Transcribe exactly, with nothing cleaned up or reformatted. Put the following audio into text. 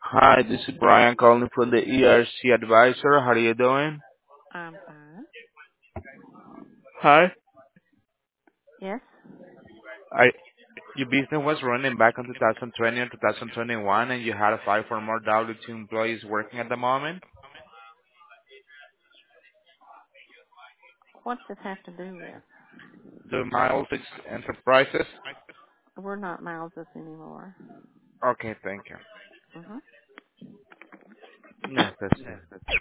Hi, this is Brian calling from the E R C Advisor. How are you doing? I'm fine. Hi. Yes. I, your business was running back in twenty twenty and twenty twenty-one, and you had to file for more W two employees working at the moment. What's this have to do with? The Miles Ex- Enterprises. We're not Mileses anymore. Okay, thank you. Mhm. No, that's it.